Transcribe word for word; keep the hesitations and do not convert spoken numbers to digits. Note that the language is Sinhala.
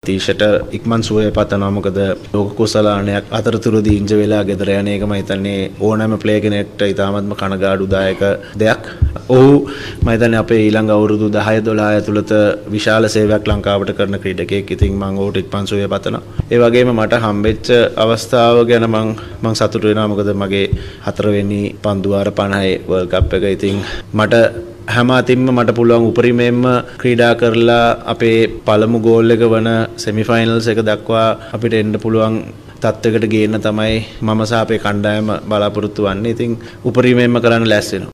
තීෂට ඉක්මන් සුවය පතනවා. මොකද ලෝක කුසලානයක් අතරතුරදී ඉංජ වෙලා ගෙදර යන එක මම හිතන්නේ ඕනෑම ප්ලේ කෙනෙක්ට ඉතාමත්ම කනගාටුදායක දෙයක්. ඔහු මම හිතන්නේ අපේ ඊළඟ අවුරුදු දහය දොළහ ඇතුළත විශාල සේවයක් ලංකාවට කරන ක්‍රීඩකයෙක්. ඉතින් මම ඔහුට ඉක්මන් සුවය පතනවා. ඒ වගේම මට හම්බෙච්ච අවස්ථාව ගැන මම මම සතුටු වෙනවා. මොකද මගේ හතරවෙනි පන්දුවාර පනහේ වර්ල්ඩ් කප් එක. ඉතින් මට හැම අතින්ම මට පුළුවන් උපරිමයෙන්ම ක්‍රීඩා කරලා අපේ පළමු ගෝල් එක වන සෙමි ෆයිනල්ස් එක දක්වා අපිට එන්න පුළුවන් තත්ත්වයකට ගේන්න තමයි මම සහ අපේ කණ්ඩායම බලාපොරොත්තු වෙන්නේ. ඉතින් උපරිමයෙන්ම කරන්න ලෑස්ති වෙනවා.